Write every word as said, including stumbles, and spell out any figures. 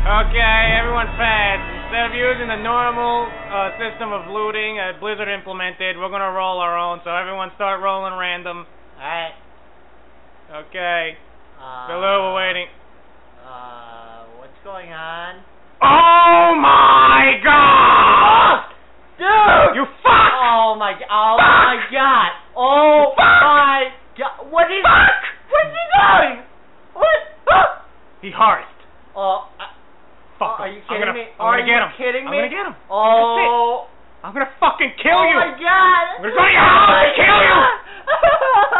Okay, everyone fast. Instead of using the normal uh, system of looting uh, Blizzard implemented, we're gonna roll our own. So everyone start rolling random. Alright. Okay. Uh, Hello, we're waiting. Uh, what's going on? Oh my God! Dude! You fuck! Oh my god! Oh Fuck! my god! Oh Fuck! my god! What is? Fuck! What's he doing? What? Ah! He horsed. Oh. Uh, Fuck oh, him. are you I'm kidding gonna, me? I'm Are gonna you get him. kidding I'm me? gonna get him. Oh. That's it. I'm gonna fucking kill oh you. Oh my god! I'm gonna go to your house and kill you.